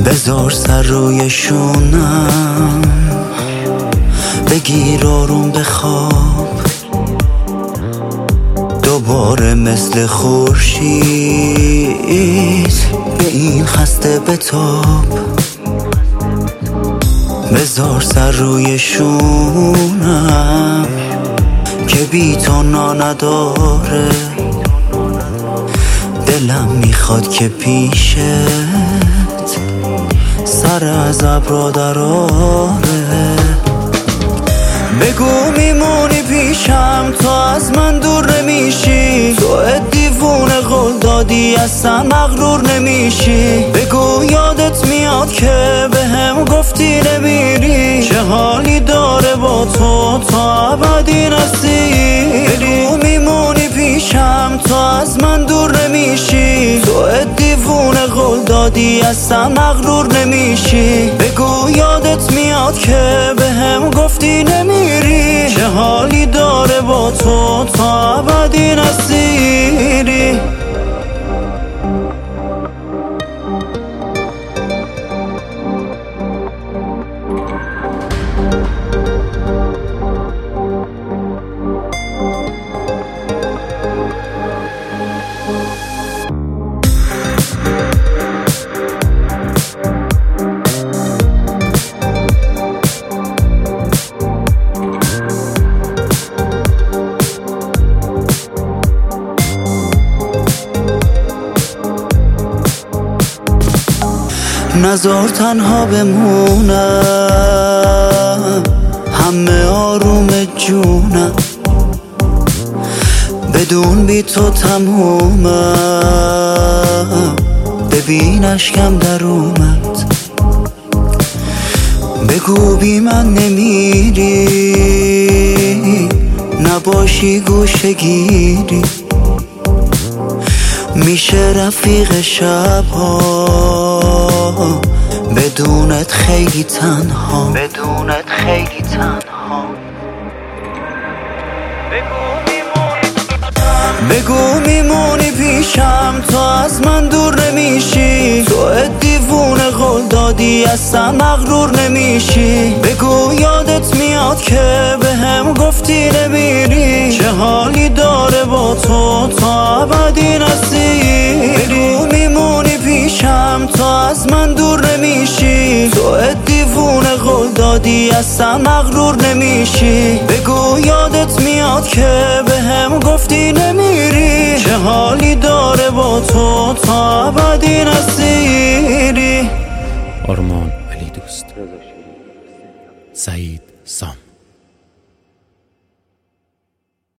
بذار سر روی شونم، بگیر آروم بخواب، دوباره مثل خورشید به این خسته بتاب. بذار سر روی شونم که بی تو نا نداره، دلم میخواد که پیشت سر از ابرا دراره. بگو میمونی پیشم، تو از من دور نمیشی، تو دیوونه قول دادی اصلا مغرور نمیشی. بگو یادت میاد که به هم گفتی نمیری، چه حالی داره با تو تا ابدی نسیری. بگو میمونی پیشم، تو از من دور نمیشی، تو دیوونه قول دادی اصلا مغرور نمیشی. بگو یادت میاد که به هم گفتی نمیری، چه حالی داره با تو تا ابدی نسیری. نذار تنها بمونم، همه آروم جونم، بدون بی تو تمومم. ببین اشکم در اومد، بگو بی من نمیری، نباشی گوشه گیری، میشه رفیق شبها، بدونت خیلی تنها، بدونت خیلی تنها. بگو میمونی پیشم، تو از من دور نمیشی، تو دیوونه قول دادی اصلا مغرور نمیشی. بگو یادت میاد که به هم گفتی نمیری، چه حالی داره با تو تا ابدی نسیری. بگو میمونی پیشم، تو از من دور نمیشی، تو دیوونه قول دادی اصلا مغرور نمیشی. بگو یادت میاد که به هم گفتی نمیری، چه حالی داره با تو تا ابدی نسیری. آرمان علی دوست، سعید سام.